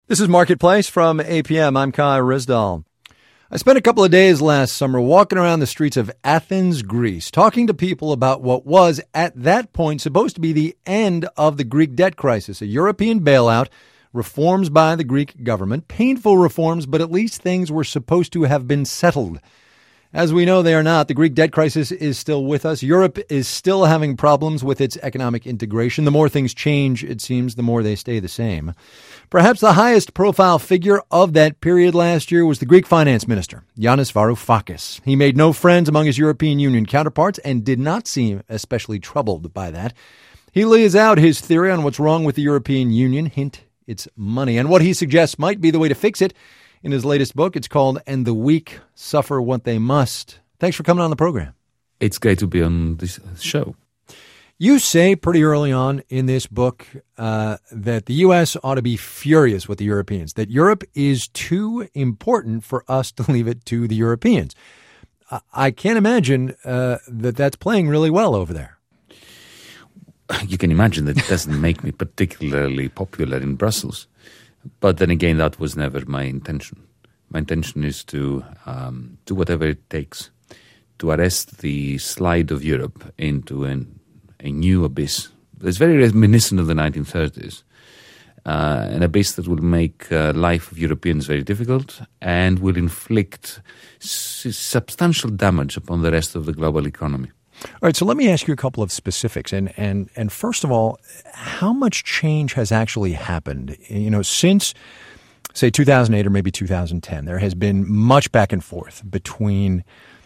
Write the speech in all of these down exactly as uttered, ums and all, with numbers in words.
This is Marketplace from A P M. I'm Kai Rizdal. I spent a couple of days last summer walking around the streets of Athens, Greece, talking to people about what was, at that point, supposed to be the end of the Greek debt crisis, a European bailout, reforms by the Greek government, painful reforms, but at least things were supposed to have been settled. As we know, they are not. The Greek debt crisis is still with us. Europe is still having problems with its economic integration. The more things change, it seems, the more they stay the same. Perhaps the highest profile figure of that period last year was the Greek finance minister, Yanis Varoufakis. He made no friends among his European Union counterparts and did not seem especially troubled by that. He lays out his theory on what's wrong with the European Union, hint, it's money, and what he suggests might be the way to fix it. In his latest book, it's called And the Weak Suffer What They Must. Thanks for coming on the program. It's great to be on this show. You say pretty early on in this book uh, that the U S ought to be furious with the Europeans, that Europe is too important for us to leave it to the Europeans. I, I can't imagine uh, that that's playing really well over there. You can imagine that it doesn't make me particularly popular in Brussels. But then again, that was never my intention. My intention is to um, do whatever it takes to arrest the slide of Europe into an, a new abyss. It's very reminiscent of the nineteen thirties, uh, an abyss that will make uh, life of Europeans very difficult and will inflict s- substantial damage upon the rest of the global economy. All right, so let me ask you a couple of specifics. And, and and first of all, how much change has actually happened? You know, since, say, two thousand eight or maybe two thousand ten, there has been much back and forth between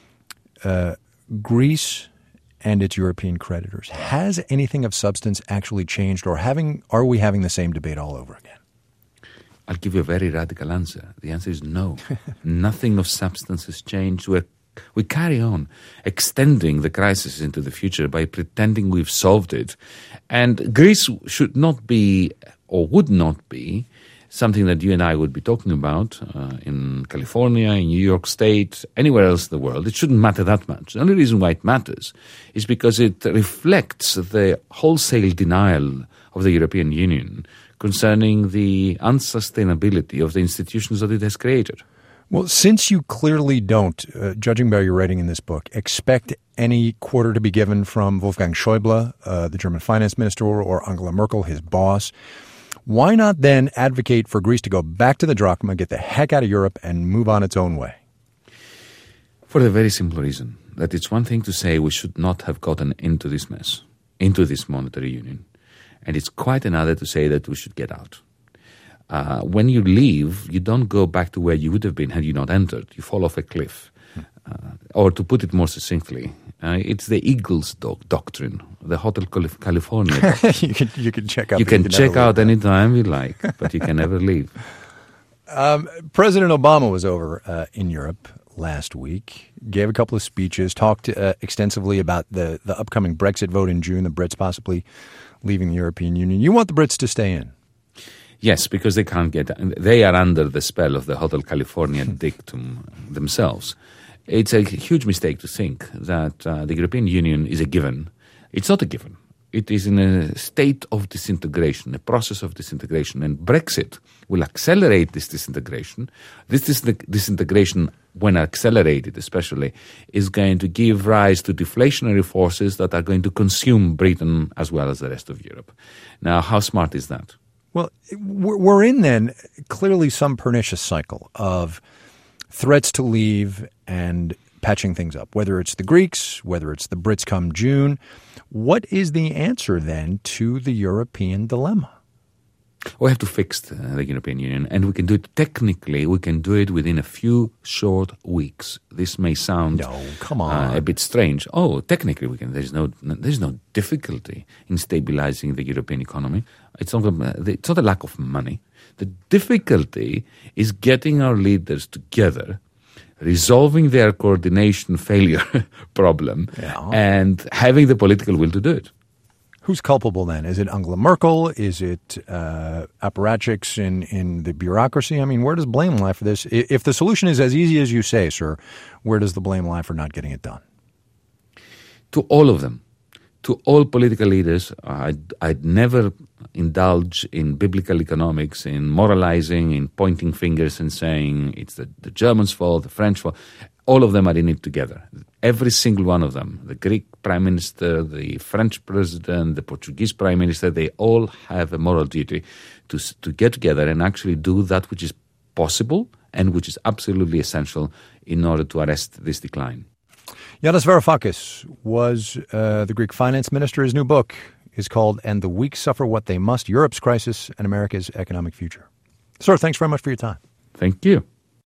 uh, Greece and its European creditors. Has anything of substance actually changed, or having are we having the same debate all over again? I'll give you a very radical answer. The answer is no. Nothing of substance has changed. We're We carry on extending the crisis into the future by pretending we've solved it. And Greece should not be, or would not be, something that you and I would be talking about uh, in California, in New York State, anywhere else in the world. It shouldn't matter that much. The only reason why it matters is because it reflects the wholesale denial of the European Union concerning the unsustainability of the institutions that it has created. Well, since you clearly don't, uh, judging by your writing in this book, expect any quarter to be given from Wolfgang Schäuble, uh, the German finance minister, or, or Angela Merkel, his boss, why not then advocate for Greece to go back to the drachma, get the heck out of Europe, and move on its own way? For the very simple reason that it's one thing to say we should not have gotten into this mess, into this monetary union, and it's quite another to say that we should get out. Uh, when you leave, you don't go back to where you would have been had you not entered. You fall off a cliff. Uh, or to put it more succinctly, uh, it's the Eagles do- doctrine, the Hotel California doctrine. you can you can check out. You can, you can check out anytime you like, but you can never leave. Um, President Obama was over uh, in Europe last week, gave a couple of speeches, talked uh, extensively about the, the upcoming Brexit vote in June, the Brits possibly leaving the European Union. You want the Brits to stay in? Yes, because they can't get, they are under the spell of the Hotel California dictum themselves. It's a huge mistake to think that uh, the European Union is a given. It's not a given. It is in a state of disintegration, a process of disintegration, and Brexit will accelerate this disintegration. This dis- disintegration, when accelerated especially, is going to give rise to deflationary forces that are going to consume Britain as well as the rest of Europe. Now, how smart is that? Well, we're in then clearly some pernicious cycle of threats to leave and patching things up, whether it's the Greeks, whether it's the Brits come June. What is the answer then to the European dilemma? We have to fix the, the European Union, and we can do it technically. We can do it within a few short weeks. This may sound no, come on. Uh, a bit strange. Oh, technically we can. There's no, there's no difficulty in stabilizing the European economy. It's not a, it's not a lack of money. The difficulty is getting our leaders together, resolving their coordination failure problem, yeah. and having the political will to do it. Who's culpable then? Is it Angela Merkel? Is it uh, apparatchiks in, in the bureaucracy? I mean, where does blame lie for this? If the solution is as easy as you say, sir, where does the blame lie for not getting it done? To all of them. to all political leaders, I'd, I'd never indulge in biblical economics, in moralizing, in pointing fingers and saying it's the, the Germans' fault, the French fault. All of them are in it together. Every single one of them, the Greek prime minister, the French president, the Portuguese prime minister, they all have a moral duty to to get together and actually do that which is possible and which is absolutely essential in order to arrest this decline. Yanis Varoufakis was uh, the Greek finance minister. His new book is called And the Weak Suffer What They Must, Europe's Crisis and America's Economic Future. Sir, thanks very much for your time. Thank you.